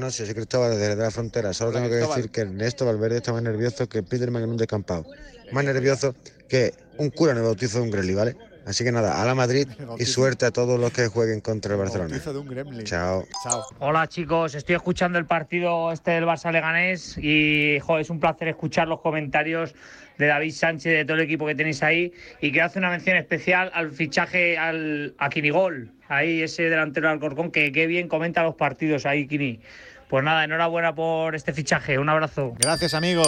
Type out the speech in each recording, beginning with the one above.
noches, soy Cristóbal desde la Frontera. Solo tengo que decir que Ernesto Valverde está más nervioso que Peterman en un descampado. Más nervioso que un cura en el bautizo de un gremlin, ¿vale? Así que nada, a la Madrid y suerte a todos los que jueguen contra el Barcelona. Chao. Hola chicos, estoy escuchando el partido del Barça Leganés y es un placer escuchar los comentarios de David Sánchez, de todo el equipo que tenéis ahí, y quiero hacer una mención especial al fichaje a Quinigol, ahí ese delantero del Alcorcón, que qué bien comenta los partidos ahí, Quini. Pues nada, enhorabuena por este fichaje, un abrazo. Gracias, amigo.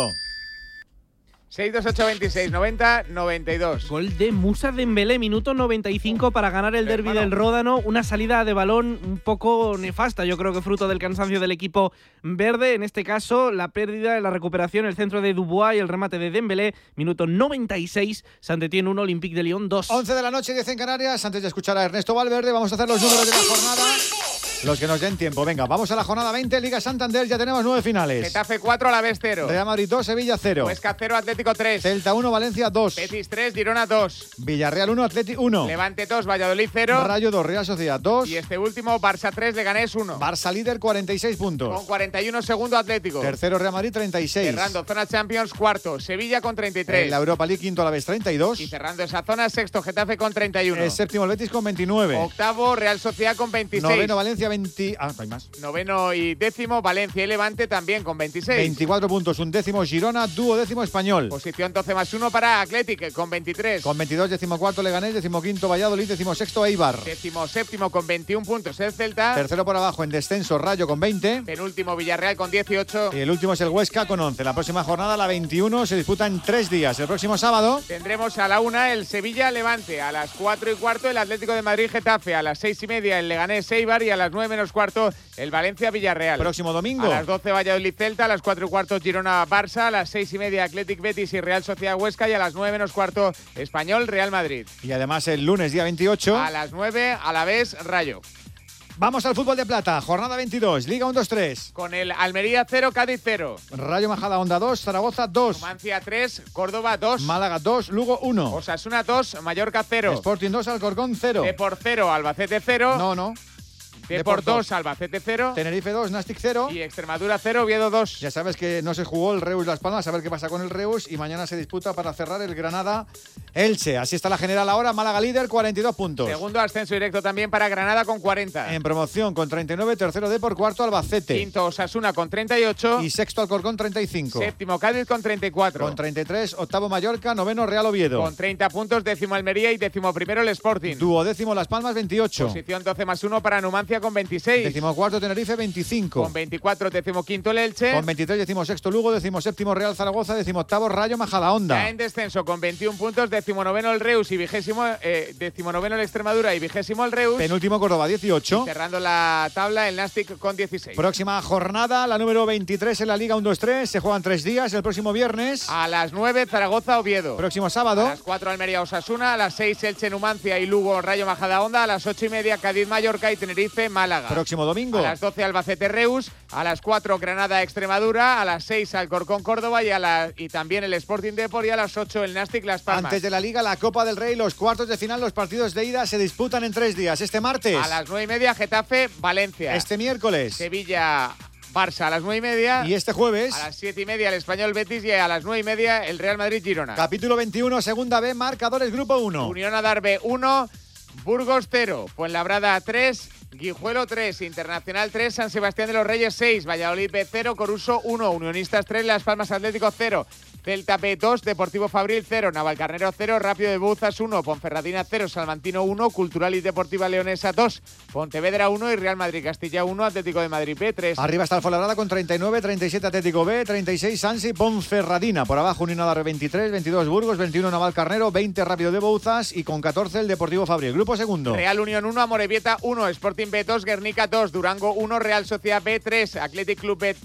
628 26 90 92. Gol de Moussa Dembélé, minuto 95 para ganar el derbi del Ródano. Una salida de balón un poco nefasta, yo creo que fruto del cansancio del equipo verde. En este caso, la pérdida, la recuperación, el centro de Dubois y el remate de Dembélé. Minuto 96, Saint-Étienne 1, Olympique de Lyon 2. 11 de la noche, 10 en Canarias. Antes de escuchar a Ernesto Valverde, vamos a hacer los números de la jornada. Los que nos den tiempo. Venga, vamos a la jornada 20, Liga Santander. Ya tenemos 9 finales. Getafe 4, Alavés 0. Real Madrid 2, Sevilla 0. Huesca 0, Atlético 3. Celta 1, Valencia 2. Betis 3, Girona 2. Villarreal 1, Atleti 1. Levante 2, Valladolid 0. Rayo 2, Real Sociedad 2. Y este último, Barça 3, Leganés 1. Barça líder, 46 puntos. Con 41, segundo Atlético. Tercero, Real Madrid, 36. Cerrando zona Champions, cuarto, Sevilla con 33. En la Europa League, quinto Alavés, 32. Y cerrando esa zona, sexto, Getafe con 31. El séptimo, el Betis con 29. Octavo, Real Sociedad con 26. Noveno, Valencia, 20. Ah, no hay más. Noveno y décimo, Valencia y Levante también con 26. 24 puntos, undécimo Girona, duodécimo Español. Posición 12 más 1 para Athletic con 23. Con 22, decimocuarto Leganés, decimoquinto Valladolid, decimosexto Eibar. Decimoséptimo con 21 puntos el Celta. Tercero por abajo en descenso Rayo con 20. Penúltimo Villarreal con 18. Y el último es el Huesca con 11. La próxima jornada, la 21, se disputa en 3 días. El próximo sábado tendremos a la 1 el Sevilla-Levante, a las 4:15 el Atlético de Madrid-Getafe, a las 6:30 el Leganés-Eibar y a las 9:15 el Valencia-Villarreal. Próximo domingo. A las 12 Valladolid-Celta, a las 4:15 Girona-Barça, a las 6:30 Athletic-Betis y Real Sociedad-Huesca y a las 9:15 Español-Real Madrid. Y además el lunes, día 28. A las 9 Alavés-Rayo. Vamos al fútbol de plata, jornada 22, Liga 1-2-3. Con el Almería 0, Cádiz 0. Rayo Majadahonda 2, Zaragoza 2. Numancia 3, Córdoba 2. Málaga 2, Lugo 1. Osasuna 2, Mallorca 0. Sporting 2, Alcorcón 0. Depor 0, Albacete 0. No. Depor 2, Albacete 0. Tenerife 2, Nastic 0. Y Extremadura 0, Oviedo 2. Ya sabes que no se jugó el Reus Las Palmas, a ver qué pasa con el Reus. Y mañana se disputa para cerrar el Granada-Elche. Así está la general ahora, Málaga líder, 42 puntos. Segundo ascenso directo también para Granada con 40. En promoción con 39, tercero Depor, cuarto Albacete. Quinto Osasuna con 38. Y sexto Alcorcón 35. Séptimo Cádiz con 34. Con 33, octavo Mallorca, noveno Real Oviedo. Con 30 puntos, décimo Almería y décimo primero el Sporting. Duodécimo Las Palmas 28. Posición 12 más 1 para Numancia con 26. Decimocuarto Tenerife 25. Con 24 decimoquinto el Elche. Con 23 decimosexto Lugo, decimoséptimo Real Zaragoza, decimoctavo Rayo Majadahonda. Ya en descenso con 21 puntos, decimonoveno el Reus y decimonoveno el Extremadura y vigésimo el Reus. Penúltimo Córdoba 18. Y cerrando la tabla el Nastic con 16. Próxima jornada, la número 23 en la Liga 1-2-3. Se juegan 3 días, el próximo viernes. A las 9 Zaragoza Oviedo. Próximo sábado. A las 4 Almería Osasuna, a las 6 Elche Numancia y Lugo Rayo Majadahonda, a las 8:30 Cádiz Mallorca y Tenerife Málaga. Próximo domingo. A las 12 Albacete Reus, a las 4 Granada Extremadura, a las 6 Alcorcón Córdoba y también el Sporting Depor y a las 8 el Nastic Las Palmas. Antes de la Liga, la Copa del Rey, los cuartos de final, los partidos de ida se disputan en 3 días. Este martes. A las 9:30 Getafe Valencia. Este miércoles. Sevilla Barça a las 9:30. Y este jueves. A las 7:30 el Español Betis y a las 9:30 el Real Madrid Girona. Capítulo 21, segunda B, marcadores grupo 1. Unión Adarve 1, Burgos 0, Fuenlabrada 3, Guijuelo 3, Internacional 3, San Sebastián de los Reyes 6, Valladolid B 0, Coruso 1, Unionistas 3, Las Palmas Atlético 0, Celta B 2, Deportivo Fabril 0, Navalcarnero 0, Rápido de Bouzas 1, Ponferradina 0, Salmantino 1, Cultural y Deportiva Leonesa 2, Pontevedra 1 y Real Madrid Castilla 1, Atlético de Madrid B 3. Arriba está el Fuenlabrada con 39, 37 Atlético B, 36 Sansi, Ponferradina. Por abajo Unión Adarve 23, 22 Burgos, 21 Navalcarnero, 20 Rápido de Bouzas y con 14 el Deportivo Fabril. Grupo segundo. Real Unión 1, Amorebieta 1, Sporting B 2, Guernica 2, Durango 1, Real Sociedad B 3, Athletic Club B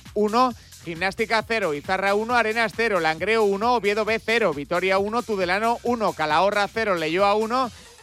1, Gimnástica 0, Izarra 1, Arenas 0, Langreo 1, Oviedo B 0, Vitoria 1, Tudelano 1, Calahorra 0, Leioa 1,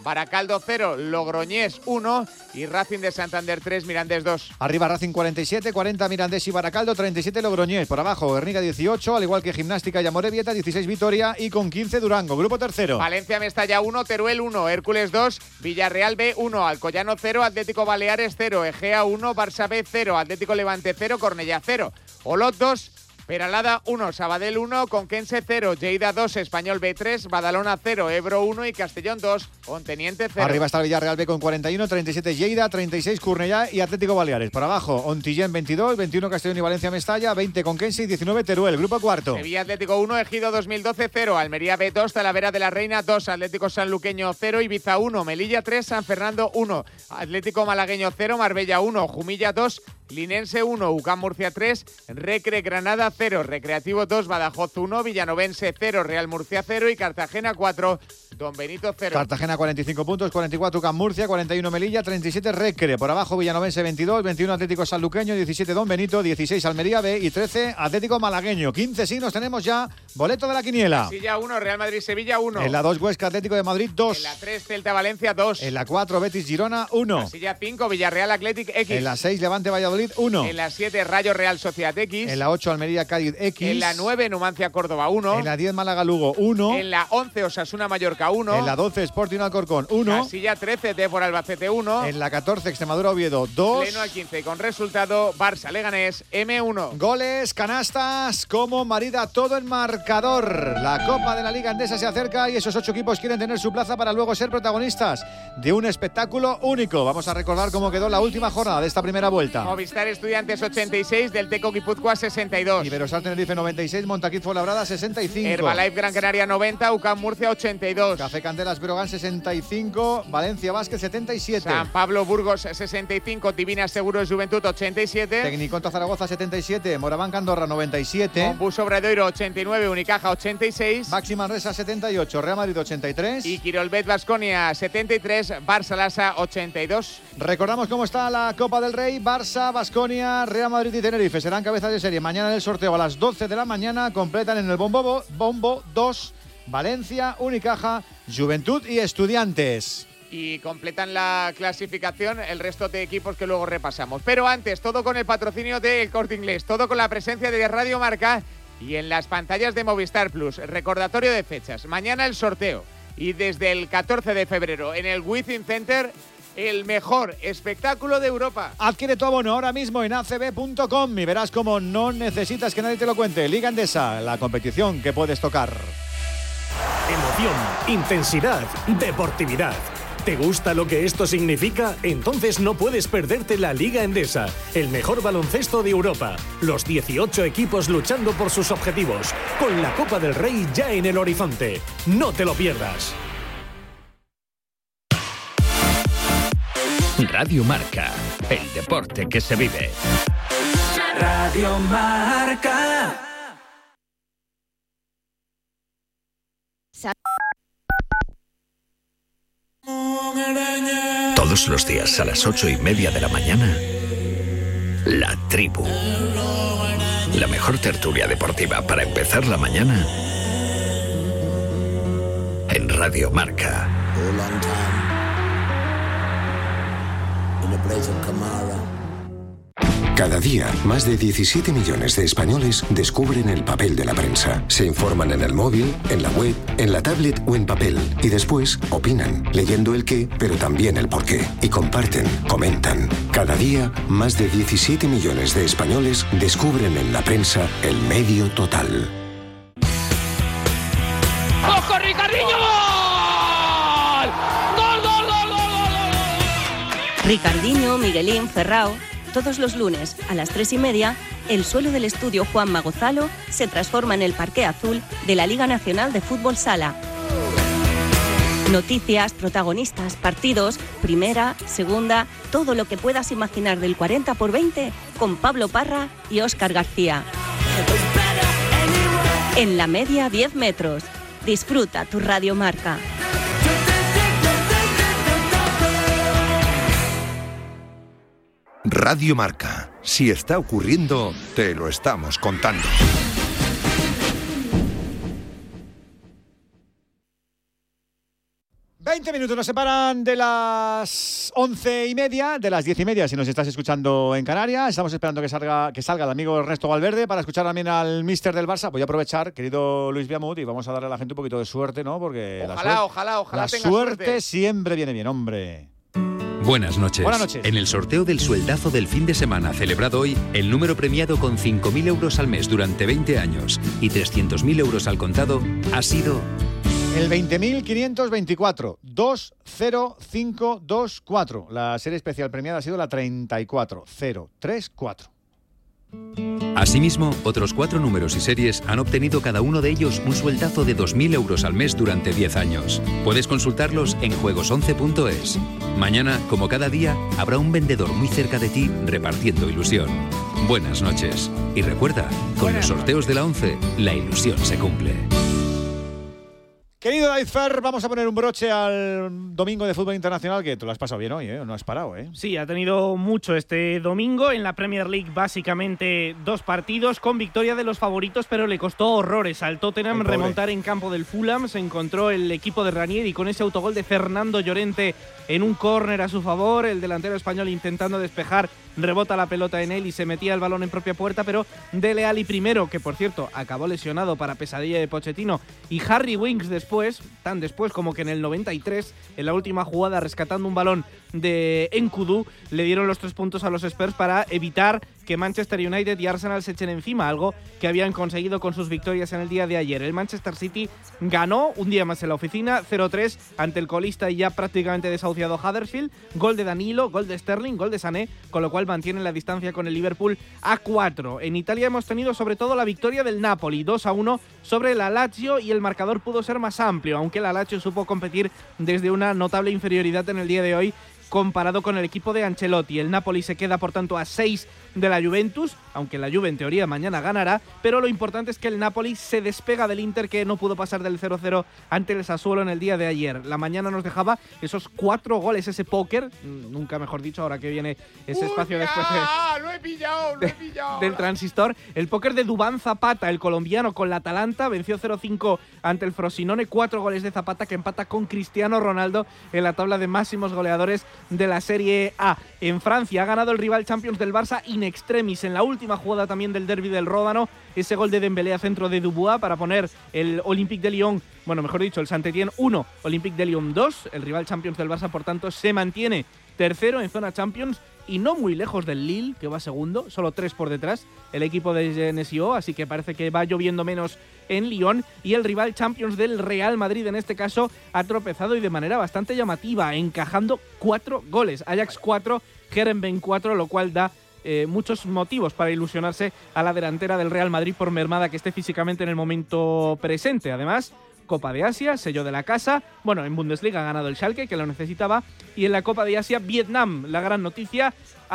Baracaldo 0, Logroñés 1 y Racing de Santander 3, Mirandés 2. Arriba Racing 47, 40 Mirandés y Baracaldo, 37 Logroñés. Por abajo Guernica 18, al igual que Gimnástica y Amorebieta, 16 Vitoria y con 15 Durango. Grupo tercero. Valencia Mestalla 1, Teruel 1, Hércules 2, Villarreal B 1, Alcoyano 0, Atlético Baleares 0, Egea 1, Barça B 0, Atlético Levante 0, Cornellá 0, Olot 2, Peralada 1, Sabadell 1, Conquense 0, Lleida 2, Español B 3, Badalona 0, Ebro 1 y Castellón 2, Onteniente 0. Arriba está el Villarreal B con 41, 37 Lleida, 36 Cornellá y Atlético Baleares. Por abajo Ontillén 22, 21 Castellón y Valencia Mestalla, 20 Conquense y 19 Teruel. Grupo cuarto. Sevilla Atlético 1, Ejido 2012 0, Almería B 2, Talavera de la Reina 2, Atlético Sanluqueño 0, Ibiza 1, Melilla 3, San Fernando 1, Atlético Malagueño 0, Marbella 1, Jumilla 2, Linense 1, UCAM Murcia 3, Recre Granada 0, Recreativo 2, Badajoz 1, Villanovense 0, Real Murcia 0 y Cartagena 4, Don Benito 0. Cartagena 45 puntos, 44 UCAM Murcia, 41 Melilla, 37 Recre. Por abajo Villanovense 22, 21 Atlético Sanluqueño, 17 Don Benito, 16 Almería B y 13 Atlético Malagueño. 15 signos tenemos ya. Boleto de la quiniela. Silla 1, Real Madrid Sevilla 1. En la 2 Huesca Atlético de Madrid 2. En la 3 Celta Valencia 2. En la 4 Betis Girona 1. En la silla 5 Villarreal Athletic X. En la 6 Levante Valladolid 1. En la 7 Rayo Real Sociedad X. En la 8 Almería Cádiz X. En la 9 Numancia Córdoba 1. En la 10 Málaga Lugo 1. En la 11 Osasuna Mallorca 1. En la 12 Sporting Alcorcón 1. La silla 13 Depor Albacete 1. En la 14 Extremadura Oviedo 2. Pleno al 15 con resultado Barça Leganés M1. Goles, canastas, como marida todo en marcador. La Copa de la Liga Endesa se acerca y esos 8 equipos quieren tener su plaza para luego ser protagonistas de un espectáculo único. Vamos a recordar cómo quedó la última jornada de esta primera vuelta. Movistar Estudiantes 86, del Teco Guipúzcoa 62. Iberostar Tenerife 96, Montaquit Fuenlabrada 65. Herbalife Gran Canaria 90, UCAM Murcia 82. Café Cantelas Breogán 65, Valencia Vázquez 77. San Pablo Burgos 65, Divina Seguros Juventud 87. Tecniconto Zaragoza 77, Moraván Andorra 97. Mombus Obradoiro 89, Unicaja 86. Baxi Manresa 78, Real Madrid 83. Y Quirolbet Baskonia 73, Barça Lassa 82. Recordamos cómo está la Copa del Rey. Barça, Baskonia, Real Madrid y Tenerife serán cabezas de serie. Mañana en el sorteo a las 12 de la mañana completan en el bombo 2 Valencia, Unicaja, Juventud y Estudiantes. Y completan la clasificación el resto de equipos que luego repasamos. Pero antes, todo con el patrocinio de El Corte Inglés, todo con la presencia de Radio Marca y en las pantallas de Movistar Plus. Recordatorio de fechas. Mañana el sorteo y desde el 14 de febrero en el Within Center, el mejor espectáculo de Europa. Adquiere tu abono ahora mismo en acb.com y verás cómo no necesitas que nadie te lo cuente. Liga Endesa, la competición que puedes tocar. Emoción, intensidad, deportividad. ¿Te gusta lo que esto significa? Entonces no puedes perderte la Liga Endesa, el mejor baloncesto de Europa. Los 18 equipos luchando por sus objetivos, con la Copa del Rey ya en el horizonte. No te lo pierdas. Radio Marca, el deporte que se vive. Radio Marca. Todos los días a las 8:30 de la mañana, La Tribu. La mejor tertulia deportiva para empezar la mañana en Radio Marca. Cada día, más de 17 millones de españoles descubren el papel de la prensa. Se informan en el móvil, en la web, en la tablet o en papel. Y después opinan, leyendo el qué, pero también el por qué. Y comparten, comentan. Cada día, más de 17 millones de españoles descubren en la prensa el medio total. ¡Ojo, Ricardinho! ¡Gol! ¡Gol, gol, gol, gol! Ricardinho, Miguelín, Ferrao. Todos los lunes a las 3:30, el suelo del estudio Juan Magozalo se transforma en el parqué azul de la Liga Nacional de Fútbol Sala. Noticias, protagonistas, partidos, primera, segunda, todo lo que puedas imaginar del 40x20 con Pablo Parra y Óscar García. En la media 10 metros. Disfruta tu Radio Marca. Radio Marca. Si está ocurriendo, te lo estamos contando. 20 minutos nos separan de las 11:30, de las 10:30 si nos estás escuchando en Canarias. Estamos esperando que salga el amigo Ernesto Valverde para escuchar también al míster del Barça. Voy a aprovechar, querido Luis Biamut, y vamos a darle a la gente un poquito de suerte, ¿no? Porque ojalá la tenga suerte siempre viene bien, hombre. Buenas noches. Buenas noches. En el sorteo del sueldazo del fin de semana celebrado hoy, el número premiado con 5.000 euros al mes durante 20 años y 300.000 euros al contado ha sido... El 20.524, 20524. La serie especial premiada ha sido la 34034. Asimismo, otros 4 números y series han obtenido cada uno de ellos un sueldazo de 2.000 euros al mes durante 10 años. Puedes consultarlos en juegos11.es. Mañana, como cada día, habrá un vendedor muy cerca de ti repartiendo ilusión. Buenas noches. Y recuerda, con los sorteos de la 11, la ilusión se cumple. Querido David Fer, vamos a poner un broche al domingo de fútbol internacional, que tú lo has pasado bien hoy, ¿eh? No has parado, ¿eh? Sí, ha tenido mucho este domingo. En la Premier League, básicamente 2 partidos con victoria de los favoritos, pero le costó horrores al Tottenham remontar en campo del Fulham. Se encontró el equipo de Ranieri con ese autogol de Fernando Llorente en un córner a su favor. El delantero español intentando despejar, rebota la pelota en él y se metía el balón en propia puerta, pero Dele Alli primero, que por cierto acabó lesionado para pesadilla de Pochettino, y Harry Winks tan después como que en el 93, en la última jugada rescatando un balón de Nkoudou, le dieron los 3 puntos a los Spurs para evitar que Manchester United y Arsenal se echen encima, algo que habían conseguido con sus victorias en el día de ayer. El Manchester City ganó un día más en la oficina, 0-3 ante el colista y ya prácticamente desahuciado Huddersfield. Gol de Danilo, gol de Sterling, gol de Sané, con lo cual mantienen la distancia con el Liverpool a 4. En Italia hemos tenido sobre todo la victoria del Napoli, 2-1 sobre la Lazio, y el marcador pudo ser más amplio, aunque la Lazio supo competir desde una notable inferioridad en el día de hoy comparado con el equipo de Ancelotti. El Napoli se queda por tanto a 6 de la Juventus, aunque la Juve en teoría mañana ganará, pero lo importante es que el Napoli se despega del Inter, que no pudo pasar del 0-0 ante el Sassuolo en el día de ayer. La mañana nos dejaba esos 4 goles, ese póker, nunca mejor dicho, ahora que viene ese espacio después lo he pillado. del transistor. El póker de Duván Zapata, el colombiano, con la Atalanta, venció 0-5 ante el Frosinone, 4 goles de Zapata, que empata con Cristiano Ronaldo en la tabla de máximos goleadores de la Serie A. En Francia ha ganado el rival Champions del Barça in extremis en la última jugada también del derbi del Ródano, ese gol de Dembélé a centro de Dubois para poner el Olympique de Lyon, bueno, mejor dicho, el Saint-Étienne 1, Olympique de Lyon 2. El rival Champions del Barça, por tanto, se mantiene tercero en zona Champions y no muy lejos del Lille, que va segundo, solo 3 por detrás, el equipo de Genesio, así que parece que va lloviendo menos en Lyon. Y el rival Champions del Real Madrid, en este caso, ha tropezado y de manera bastante llamativa, encajando 4 goles. Ajax 4, Heerenveen 4, lo cual da muchos motivos para ilusionarse a la delantera del Real Madrid, por mermada que esté físicamente en el momento presente. Además, Copa de Asia, sello de la casa. Bueno, en Bundesliga ha ganado el Schalke, que lo necesitaba, y en la Copa de Asia, Vietnam, la gran noticia,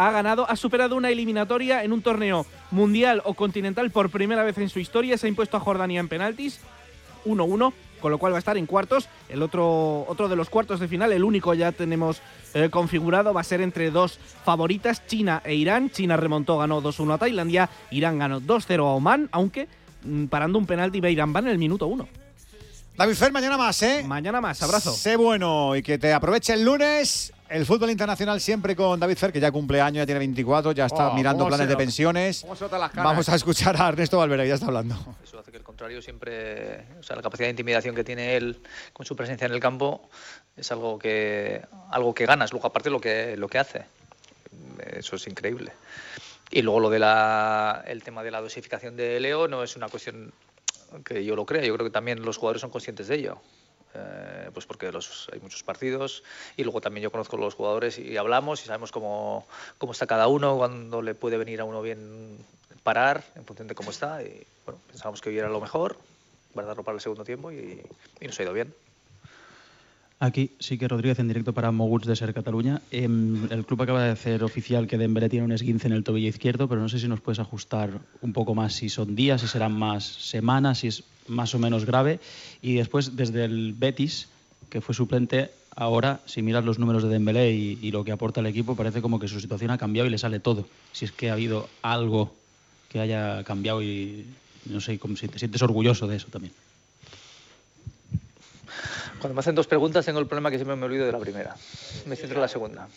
ha superado una eliminatoria en un torneo mundial o continental por primera vez en su historia. Se ha impuesto a Jordania en penaltis, 1-1, con lo cual va a estar en cuartos. El otro de los cuartos de final, el único ya tenemos configurado, va a ser entre 2 favoritas, China e Irán. China remontó, ganó 2-1 a Tailandia, Irán ganó 2-0 a Omán, aunque parando un penalti Irán va en el minuto 1. David Fer, mañana más, ¿eh? Mañana más, abrazo. Sé bueno y que te aproveche el lunes. El fútbol internacional siempre con David Fer, que ya cumple años, ya tiene 24, ya está mirando planes de pensiones. Vamos a escuchar a Ernesto Valverde, que ya está hablando. Eso hace que el contrario siempre, o sea, la capacidad de intimidación que tiene él con su presencia en el campo es algo que ganas, luego aparte lo que hace. Eso es increíble. Y luego el tema de la dosificación de Leo no es una cuestión que yo lo crea, yo creo que también los jugadores son conscientes de ello, pues porque hay muchos partidos, y luego también yo conozco a los jugadores y hablamos y sabemos cómo está cada uno, cuando le puede venir a uno bien parar en función de cómo está, y bueno, pensábamos que hoy era lo mejor, guardarlo para el segundo tiempo y nos ha ido bien. Aquí sí que Rodríguez en directo para Moguts de Ser Cataluña. El club acaba de hacer oficial que Dembélé tiene un esguince en el tobillo izquierdo, pero no sé si nos puedes ajustar un poco más si son días, si serán más semanas, si es más o menos grave. Y después, desde el Betis, que fue suplente, ahora, si miras los números de Dembélé y lo que aporta al equipo, parece como que su situación ha cambiado y le sale todo. Si es que ha habido algo que haya cambiado y no sé, como si te sientes orgulloso de eso también. Cuando me hacen dos preguntas tengo el problema que siempre me olvido de la primera. Me centro en la segunda.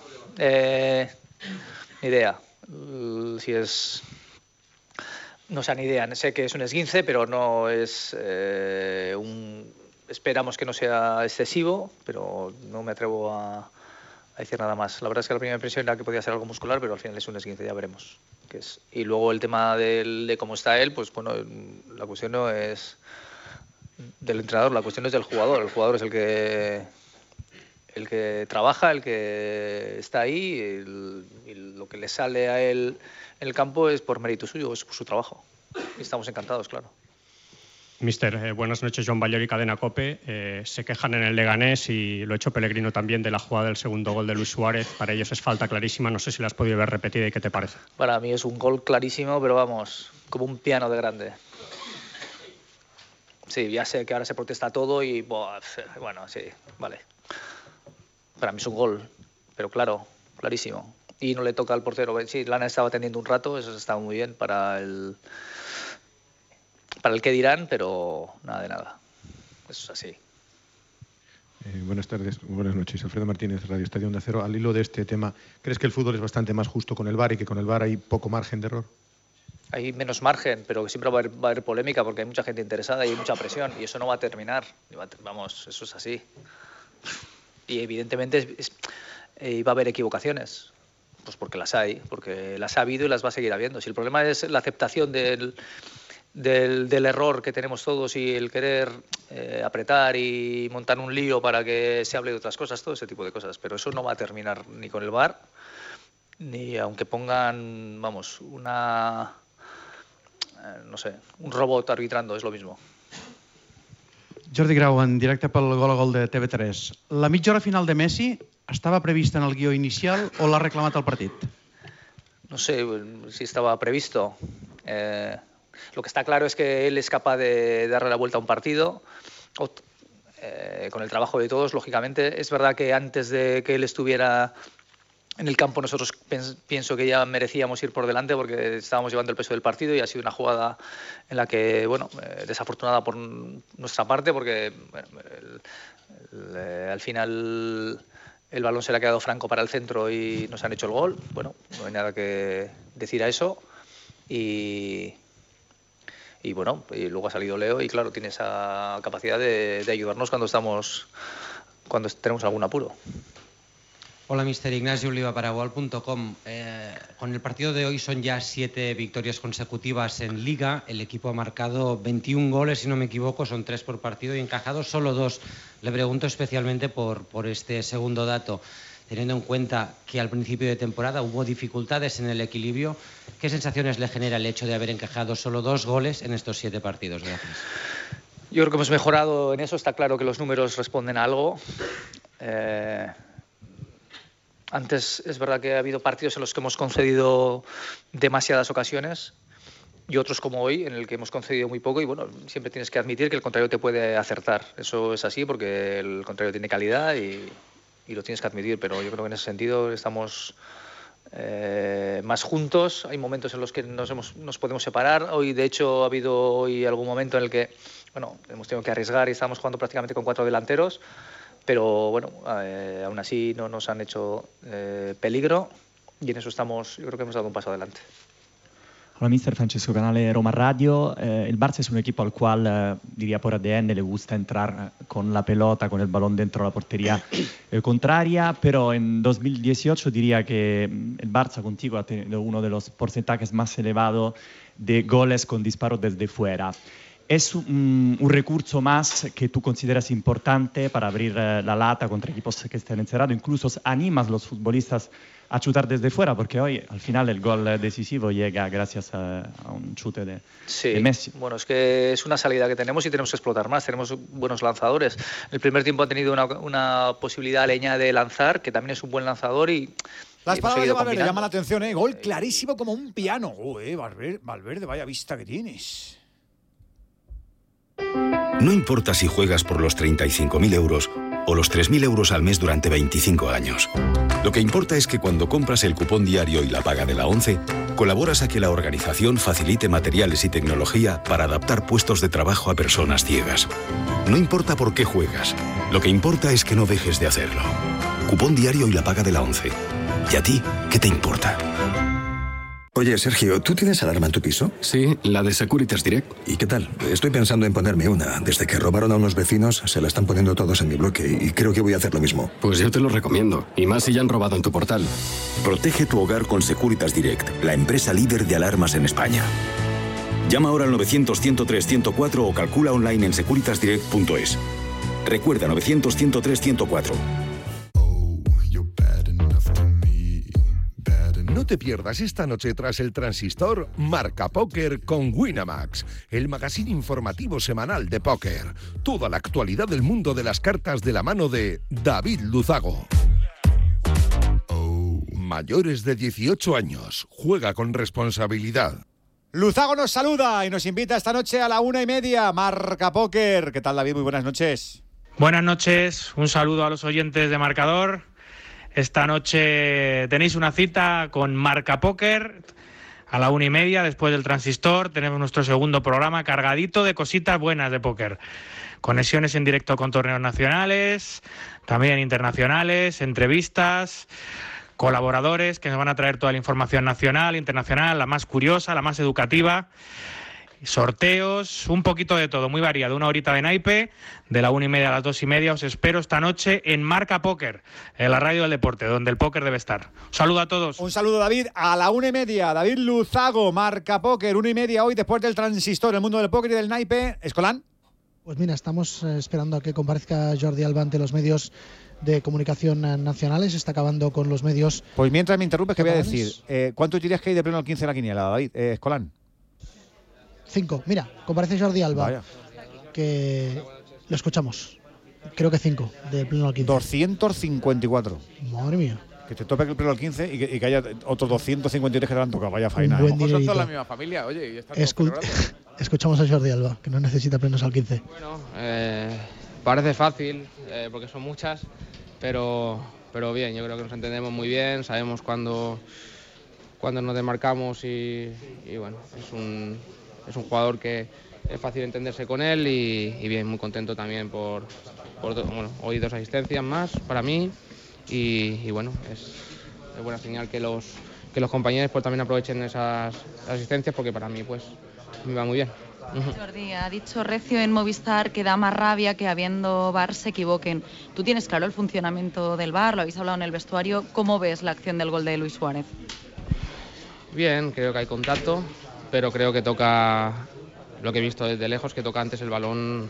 Ni idea. Si es... No sé, ni idea. Sé que es un esguince, pero no es Esperamos que no sea excesivo, pero no me atrevo a decir nada más. La verdad es que la primera impresión era que podía ser algo muscular, pero al final es un esguince, ya veremos qué es. Y luego el tema de cómo está él, pues bueno, la cuestión no es del entrenador, la cuestión es del jugador. El jugador es el que trabaja, el que está ahí, y lo que le sale a él en el campo es por mérito suyo, es por su trabajo. Y estamos encantados, claro. Mister, buenas noches, Joan Ballori, Cadena COPE. Se quejan en el Leganés, y lo ha hecho Pellegrino también, de la jugada del segundo gol de Luis Suárez. Para ellos es falta clarísima, no sé si la has podido ver repetida y qué te parece. Para mí es un gol clarísimo, pero vamos, como un piano de grande. Sí, ya sé que ahora se protesta todo y bueno, sí, vale. Para mí es un gol, pero claro, clarísimo. Y no le toca al portero. Sí, Lana estaba atendiendo un rato, eso estaba muy bien para el que dirán, pero nada de nada. Eso es así. Buenas tardes, buenas noches. Alfredo Martínez, Radio Estadio Onda Cero. Al hilo de este tema, ¿crees que el fútbol es bastante más justo con el VAR y que con el VAR hay poco margen de error? Hay menos margen, pero siempre va a haber polémica porque hay mucha gente interesada y hay mucha presión, y eso no va a terminar. Vamos, eso es así. Y evidentemente va a haber equivocaciones, pues porque las hay, porque las ha habido y las va a seguir habiendo. Si el problema es la aceptación del error que tenemos todos y el querer apretar y montar un lío para que se hable de otras cosas, todo ese tipo de cosas. Pero eso no va a terminar ni con el VAR, ni aunque pongan, vamos, un robot arbitrando, es lo mismo. Jordi Grau, en directe pel Gol a Gol de TV3. La mitja hora final de Messi estava prevista en el guió inicial o l'ha reclamat el partit? No sé si estaba previsto. Lo que está claro es que él es capaz de darle la vuelta a un partido, con el trabajo de todos, lógicamente. Es verdad que antes de que él estuviera en el campo nosotros pienso que ya merecíamos ir por delante porque estábamos llevando el peso del partido, y ha sido una jugada en la que, bueno, desafortunada por nuestra parte porque al final el balón se le ha quedado franco para el centro y nos han hecho el gol. Bueno, no hay nada que decir a eso. Y bueno, y luego ha salido Leo y claro, tiene esa capacidad de ayudarnos cuando tenemos algún apuro. Hola, Mister Ignacio Oliva para Wall.com. Con el partido de hoy son ya 7 victorias consecutivas en Liga. El equipo ha marcado 21 goles, si no me equivoco, son 3 por partido y encajados solo 2. Le pregunto especialmente por este segundo dato. Teniendo en cuenta que al principio de temporada hubo dificultades en el equilibrio, ¿qué sensaciones le genera el hecho de haber encajado solo 2 goles en estos 7 partidos? Gracias. Yo creo que hemos mejorado en eso. Está claro que los números responden a algo. Antes es verdad que ha habido partidos en los que hemos concedido demasiadas ocasiones y otros como hoy en el que hemos concedido muy poco, y bueno, siempre tienes que admitir que el contrario te puede acertar. Eso es así porque el contrario tiene calidad y lo tienes que admitir, pero yo creo que en ese sentido estamos más juntos. Hay momentos en los que nos podemos separar. Hoy, de hecho, ha habido hoy algún momento en el que, bueno, hemos tenido que arriesgar y estamos jugando prácticamente con 4 delanteros. Pero bueno, aún así no nos han hecho peligro y en eso yo creo que hemos dado un paso adelante. Hola, mister Francesco Canale, Roma Radio. El Barça es un equipo al cual, diría por ADN, le gusta entrar con la pelota, con el balón dentro de la portería contraria, pero en 2018 diría que el Barça contigo ha tenido uno de los porcentajes más elevados de goles con disparos desde fuera. ¿Es un recurso más que tú consideras importante para abrir la lata contra equipos que estén encerrados? Incluso animas a los futbolistas a chutar desde fuera, porque hoy al final el gol decisivo llega gracias a un chute de Messi. Bueno, es que es una salida que tenemos y tenemos que explotar más. Tenemos buenos lanzadores. El primer tiempo ha tenido una posibilidad Leña de lanzar, que también es un buen lanzador y... Las palabras de Valverde llaman la atención, ¿eh? Gol clarísimo como un piano. Valverde, vaya vista que tienes. No importa si juegas por los 35.000 euros o los 3.000 euros al mes durante 25 años. Lo que importa es que cuando compras el cupón diario y la paga de la ONCE, colaboras a que la organización facilite materiales y tecnología para adaptar puestos de trabajo a personas ciegas. No importa por qué juegas, lo que importa es que no dejes de hacerlo. Cupón diario y la paga de la ONCE. ¿Y a ti qué te importa? Oye, Sergio, ¿tú tienes alarma en tu piso? Sí, la de Securitas Direct. ¿Y qué tal? Estoy pensando en ponerme una. Desde que robaron a unos vecinos, se la están poniendo todos en mi bloque y creo que voy a hacer lo mismo. Pues yo te lo recomiendo, y más si ya han robado en tu portal. Protege tu hogar con Securitas Direct, la empresa líder de alarmas en España. Llama ahora al 900-103-104 o calcula online en securitasdirect.es. Recuerda, 900-103-104. No te pierdas esta noche tras el transistor Marca Póker con Winamax, el magazine informativo semanal de póker. Toda la actualidad del mundo de las cartas de la mano de David Luzago. Mayores de 18 años. Juega con responsabilidad. Luzago nos saluda y nos invita esta noche a la 1:30. Marca Póker. ¿Qué tal, David? Muy buenas noches. Buenas noches. Un saludo a los oyentes de Marcador. Esta noche tenéis una cita con Marca Póker a la 1:30 después del Transistor. Tenemos nuestro segundo programa cargadito de cositas buenas de póker. Conexiones en directo con torneos nacionales, también internacionales, entrevistas, colaboradores que nos van a traer toda la información nacional, internacional, la más curiosa, la más educativa. Sorteos, un poquito de todo, muy variado, una horita de naipe, de la 1:30 a las 2:30. Os espero esta noche en Marca Póker, en la radio del deporte, donde el póker debe estar. Un saludo a todos. Un saludo, David, a la 1:30. David Luzago, Marca Póker, 1:30 hoy después del Transistor, el mundo del póker y del naipe. ¿Escolán? Pues mira, estamos esperando a que comparezca Jordi Alba ante los medios de comunicación nacionales. Está acabando con los medios. Pues mientras me interrumpes, que voy a decir, ¿cuánto dirías que hay de pleno al 15 de la quiniela, David? Escolán. 5. Mira, comparece Jordi Alba. Vaya. Que lo escuchamos. Creo que 5 del pleno al 15. 254. Madre mía. Que te tope el pleno al 15 y que haya otros 253 que te han tocado. Vaya faena. Son toda la misma familia, oye. Y están escuchamos a Jordi Alba, que no necesita plenos al 15. Bueno, parece fácil, porque son muchas, pero bien, yo creo que nos entendemos muy bien, sabemos cuándo nos demarcamos y bueno, es un jugador que es fácil entenderse con él y bien, muy contento también por bueno, hoy 2 asistencias más para mí y bueno, es buena señal que los compañeros pues también aprovechen esas asistencias porque para mí pues me va muy bien. Jordi, ha dicho Recio en Movistar que da más rabia que habiendo VAR se equivoquen. ¿Tú tienes claro el funcionamiento del VAR? ¿Lo habéis hablado en el vestuario? ¿Cómo ves la acción del gol de Luis Suárez? Bien, creo que hay contacto, pero creo que toca, lo que he visto desde lejos, que toca antes el balón,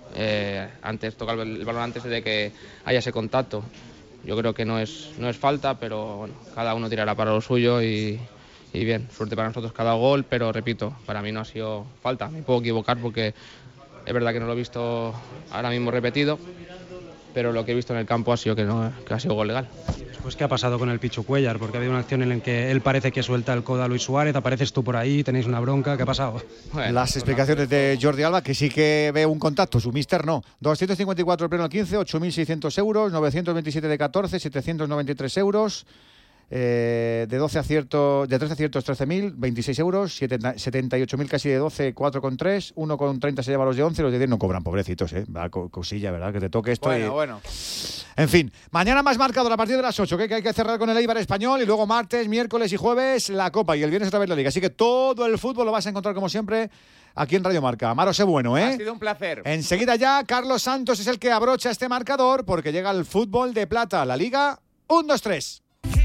toca el balón antes de que haya ese contacto. Yo creo que no es falta, pero bueno, cada uno tirará para lo suyo y bien, suerte para nosotros cada gol, pero repito, para mí no ha sido falta. Me puedo equivocar porque es verdad que no lo he visto ahora mismo repetido, pero lo que he visto en el campo ha sido que ha sido gol legal. Pues ¿qué ha pasado con el Pichu Cuéllar? Porque ha habido una acción en la que él parece que suelta el codo a Luis Suárez, apareces tú por ahí, tenéis una bronca, ¿qué ha pasado? Bueno, las explicaciones de Jordi Alba, que sí que ve un contacto, su míster no. 254 el pleno al 15, 8.600 euros, 927 de 14, 793 euros. De 13 aciertos 13.000, 26 euros, 78.000 casi de 12, 4,3, 1,30 se lleva los de 11, los de 10 no cobran, pobrecitos, va, cosilla, ¿verdad? Que te toque esto. Bueno. En fin, mañana más marcador a partir de las 8, que hay que cerrar con el Eibar Español y luego martes, miércoles y jueves la Copa y el viernes otra vez la Liga. Así que todo el fútbol lo vas a encontrar como siempre aquí en Radio Marca. Amaro, sé bueno, ¿eh? Ha sido un placer. Enseguida ya, Carlos Santos es el que abrocha este marcador porque llega el fútbol de plata, la Liga 1-2-3.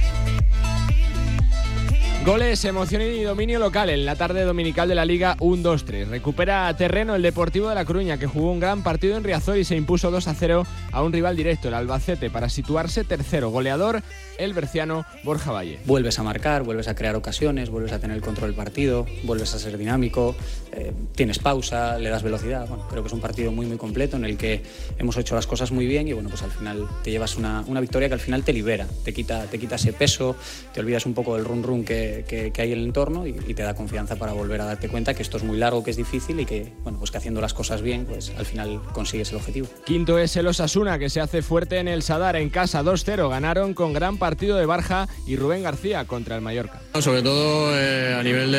Goles, emoción y dominio local en la tarde dominical de la Liga 1-2-3. Recupera terreno el Deportivo de La Coruña, que jugó un gran partido en Riazor y se impuso 2-0 a un rival directo, el Albacete, para situarse tercero. Goleador, el berciano Borja Valle. Vuelves a marcar, vuelves a crear ocasiones, vuelves a tener el control del partido, vuelves a ser dinámico, tienes pausa, le das velocidad. Bueno, creo que es un partido muy completo en el que hemos hecho las cosas muy bien y bueno, pues al final te llevas una victoria que al final te libera, te quita ese peso, te olvidas un poco del run que que hay en el entorno y te da confianza para volver a darte cuenta que esto es muy largo, que es difícil y que, bueno, pues que haciendo las cosas bien, pues al final consigues el objetivo. Quinto es el Osasuna, que se hace fuerte en el Sadar en casa 2-0. Ganaron con gran partido de Barja y Rubén García contra el Mallorca. Sobre todo a nivel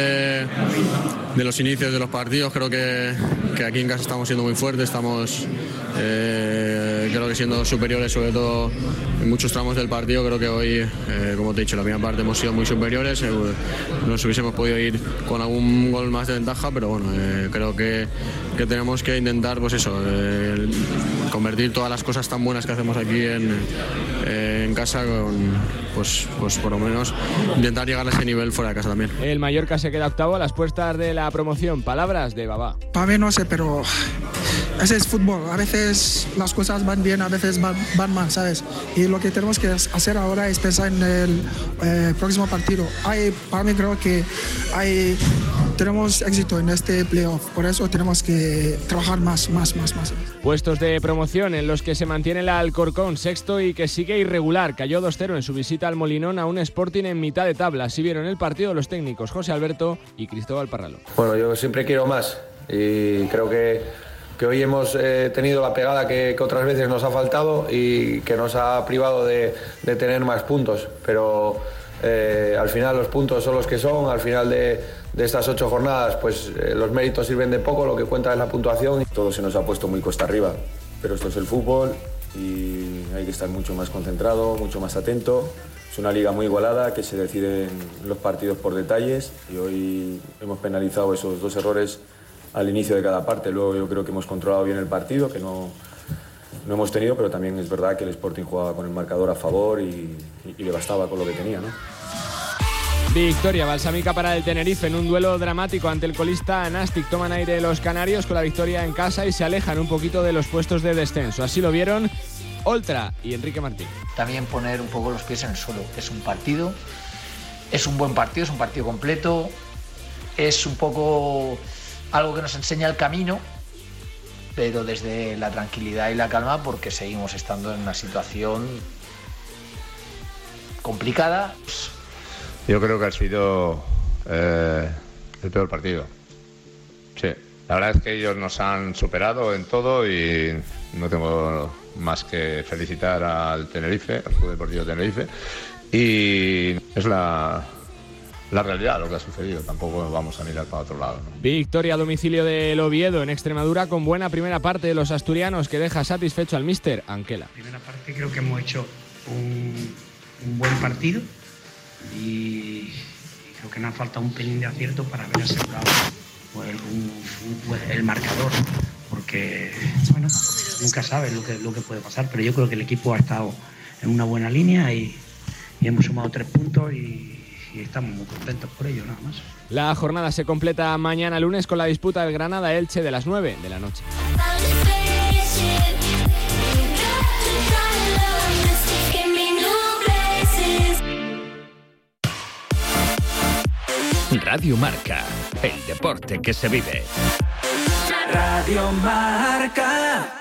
de los inicios de los partidos, creo que aquí en casa estamos siendo muy fuertes, estamos creo que siendo superiores, sobre todo en muchos tramos del partido. Creo que hoy, como te he dicho, la primera parte hemos sido muy superiores, nos hubiésemos podido ir con algún gol más de ventaja, pero bueno, creo que tenemos que intentar, pues eso, convertir todas las cosas tan buenas que hacemos aquí en casa, pues por lo menos intentar llegar a ese nivel fuera de casa también. El Mallorca se queda octavo a las puertas de la promoción. Palabras de Babá. Para mí no sé, pero ese es fútbol. A veces las cosas van bien, a veces van mal, ¿sabes? Y lo que tenemos que hacer ahora es pensar en el próximo partido. Para mí creo que tenemos éxito en este playoff, por eso tenemos que trabajar más. Puestos de promoción en los que se mantiene el Alcorcón, sexto, y que sigue irregular. Cayó 2-0 en su visita al Molinón a un Sporting en mitad de tabla. Así vieron el partido los técnicos José Alberto y Cristóbal Parralo. Bueno, yo siempre quiero más y creo que hoy hemos tenido la pegada que otras veces nos ha faltado y que nos ha privado de tener más puntos, pero al final los puntos son los que son. Al final de estas 8 jornadas, pues los méritos sirven de poco, lo que cuenta es la puntuación. Todo se nos ha puesto muy cuesta arriba, pero esto es el fútbol y hay que estar mucho más concentrado, mucho más atento. Es una liga muy igualada que se deciden los partidos por detalles y hoy hemos penalizado esos 2 errores al inicio de cada parte. Luego yo creo que hemos controlado bien el partido, que no hemos tenido, pero también es verdad que el Sporting jugaba con el marcador a favor y le bastaba con lo que tenía, ¿no? Victoria balsámica para el Tenerife en un duelo dramático ante el colista Nastic. Toman aire los canarios con la victoria en casa y se alejan un poquito de los puestos de descenso. Así lo vieron Oltra y Enrique Martín. También poner un poco los pies en el suelo. Es un partido, es un buen partido, es un partido completo, es un poco algo que nos enseña el camino, pero desde la tranquilidad y la calma, porque seguimos estando en una situación complicada. Yo creo que ha sido el peor partido. Sí, la verdad es que ellos nos han superado en todo y no tengo más que felicitar al Tenerife, al Club Deportivo Tenerife, y es la realidad lo que ha sucedido. Tampoco vamos a mirar para otro lado, ¿no? Victoria a domicilio del Oviedo en Extremadura con buena primera parte de los asturianos, que deja satisfecho al míster Anquela. Primera parte creo que hemos hecho un buen partido y creo que nos ha faltado un pelín de acierto para haber asegurado el marcador, porque bueno, nunca sabes lo que puede pasar, pero yo creo que el equipo ha estado en una buena línea y hemos sumado 3 puntos y estamos muy contentos por ello, nada más. La jornada se completa mañana lunes con la disputa del Granada-Elche de las 9 de la noche. Radio Marca, el deporte que se vive. Radio Marca.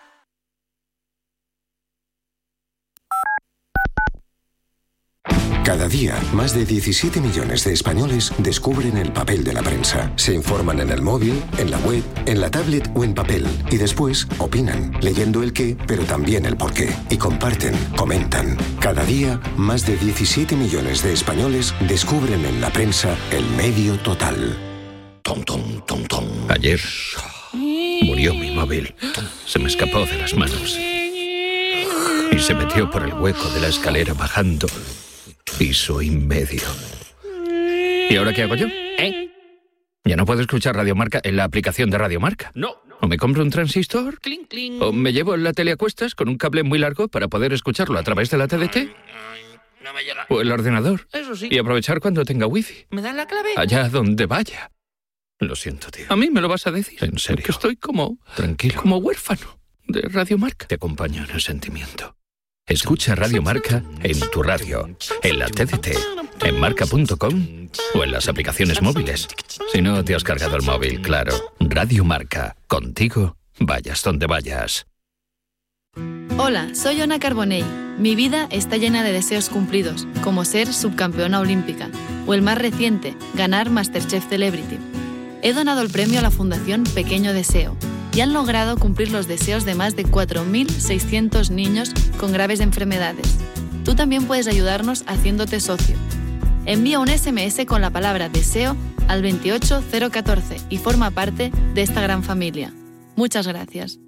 Cada día, más de 17 millones de españoles descubren el papel de la prensa. Se informan en el móvil, en la web, en la tablet o en papel. Y después opinan, leyendo el qué, pero también el por qué. Y comparten, comentan. Cada día, más de 17 millones de españoles descubren en la prensa el medio total. Tom, tom, tom, tom. Ayer murió mi móvil. Se me escapó de las manos. Y se metió por el hueco de la escalera bajando. Piso y medio. ¿Y ahora qué hago yo? ¿Ya no puedo escuchar Radio Marca en la aplicación de Radio Marca? No. ¿O me compro un transistor? Cling, cling. ¿O me llevo la tele a cuestas con un cable muy largo para poder escucharlo a través de la TDT? No me llega. ¿O el ordenador? Eso sí. Y aprovechar cuando tenga wifi. ¿Me dan la clave? Allá donde vaya. Lo siento, tío. ¿A mí me lo vas a decir? En serio. Porque estoy como... Tranquilo. Como huérfano de Radio Marca. Te acompaño en el sentimiento. Escucha Radio Marca en tu radio, en la TDT, en marca.com o en las aplicaciones móviles. Si no te has cargado el móvil, claro. Radio Marca, contigo, vayas donde vayas. Hola, soy Ona Carbonell. Mi vida está llena de deseos cumplidos, como ser subcampeona olímpica. O el más reciente, ganar MasterChef Celebrity. He donado el premio a la Fundación Pequeño Deseo y han logrado cumplir los deseos de más de 4.600 niños con graves enfermedades. Tú también puedes ayudarnos haciéndote socio. Envía un SMS con la palabra deseo al 28014 y forma parte de esta gran familia. Muchas gracias.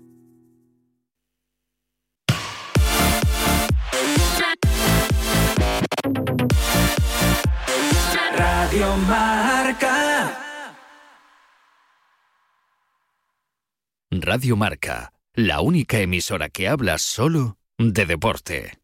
Radio Marca. Radio Marca, la única emisora que habla solo de deporte.